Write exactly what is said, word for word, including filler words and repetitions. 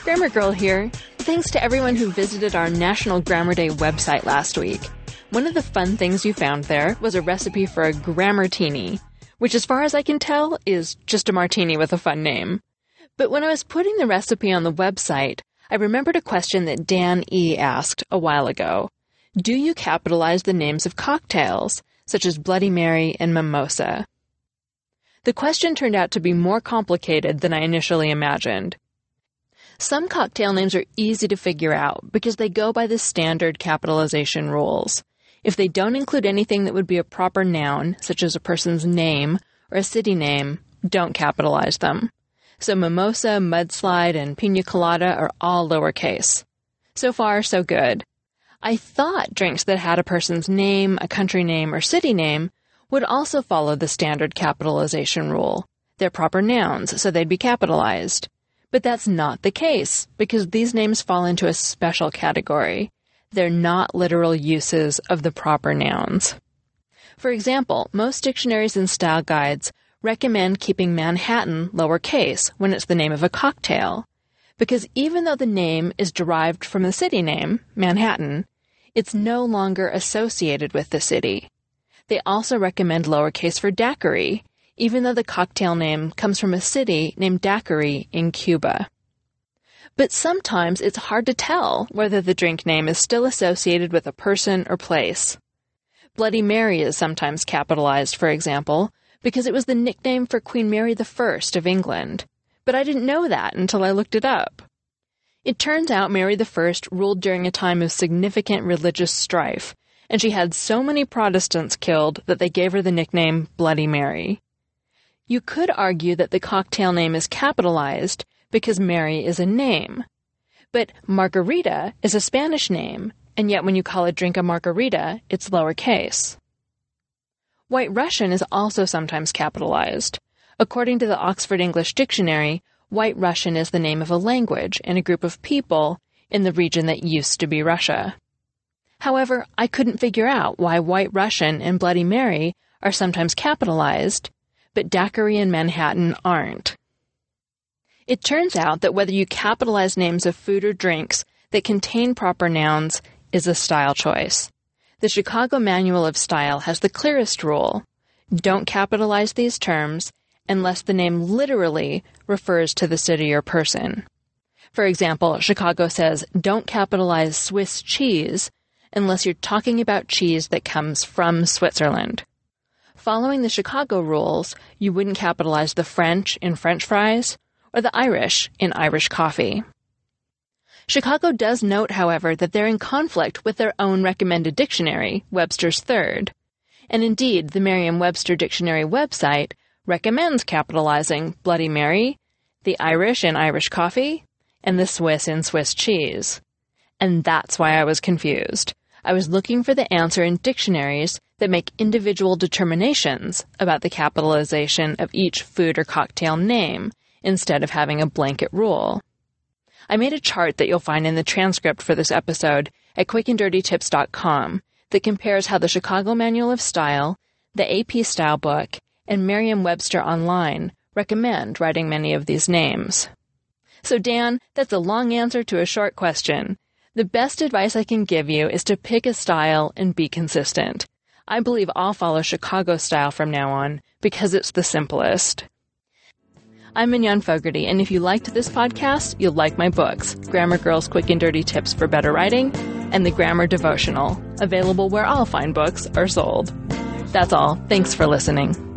Grammar Girl here. Thanks to everyone who visited our National Grammar Day website last week. One of the fun things you found there was a recipe for a Grammartini, which as far as I can tell is just a martini with a fun name. But when I was putting the recipe on the website, I remembered a question that Dan E. asked a while ago. Do you capitalize the names of cocktails, such as Bloody Mary and Mimosa? The question turned out to be more complicated than I initially imagined. Some cocktail names are easy to figure out because they go by the standard capitalization rules. If they don't include anything that would be a proper noun, such as a person's name or a city name, don't capitalize them. So Mimosa, Mudslide, and Pina Colada are all lowercase. So far, so good. I thought drinks that had a person's name, a country name, or city name would also follow the standard capitalization rule. They're proper nouns, so they'd be capitalized. But that's not the case, because these names fall into a special category. They're not literal uses of the proper nouns. For example, most dictionaries and style guides recommend keeping Manhattan lowercase when it's the name of a cocktail, because even though the name is derived from the city name, Manhattan, it's no longer associated with the city. They also recommend lowercase for daiquiri, even though the cocktail name comes from a city named Daiquiri in Cuba. But sometimes it's hard to tell whether the drink name is still associated with a person or place. Bloody Mary is sometimes capitalized, for example, because it was the nickname for Queen Mary the First of England. But I didn't know that until I looked it up. It turns out Mary the First ruled during a time of significant religious strife, and she had so many Protestants killed that they gave her the nickname Bloody Mary. You could argue that the cocktail name is capitalized because Mary is a name. But margarita is a Spanish name, and yet when you call a drink a margarita, it's lowercase. White Russian is also sometimes capitalized. According to the Oxford English Dictionary, White Russian is the name of a language and a group of people in the region that used to be Russia. However, I couldn't figure out why White Russian and Bloody Mary are sometimes capitalized, but Daiquiri and Manhattan aren't. It turns out that whether you capitalize names of food or drinks that contain proper nouns is a style choice. The Chicago Manual of Style has the clearest rule. Don't capitalize these terms unless the name literally refers to the city or person. For example, Chicago says, don't capitalize Swiss cheese unless you're talking about cheese that comes from Switzerland. Following the Chicago rules, you wouldn't capitalize the French in French fries or the Irish in Irish coffee. Chicago does note, however, that they're in conflict with their own recommended dictionary, Webster's Third. And indeed, the Merriam-Webster Dictionary website recommends capitalizing Bloody Mary, the Irish in Irish coffee, and the Swiss in Swiss cheese. And that's why I was confused. I was looking for the answer in dictionaries that make individual determinations about the capitalization of each food or cocktail name instead of having a blanket rule. I made a chart that you'll find in the transcript for this episode at quick and dirty tips dot com that compares how the Chicago Manual of Style, the A P Style Book, and Merriam-Webster Online recommend writing many of these names. So Dan, that's a long answer to a short question. The best advice I can give you is to pick a style and be consistent. I believe I'll follow Chicago style from now on because it's the simplest. I'm Mignon Fogarty, and if you liked this podcast, you'll like my books, Grammar Girl's Quick and Dirty Tips for Better Writing and The Grammar Devotional, available where all fine books are sold. That's all. Thanks for listening.